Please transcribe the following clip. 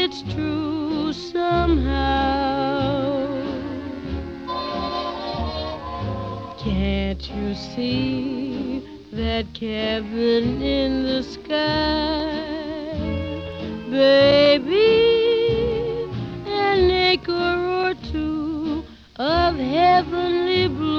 it's true somehow. Can't you see that cabin in the sky, baby? An acre or two of heavenly blue.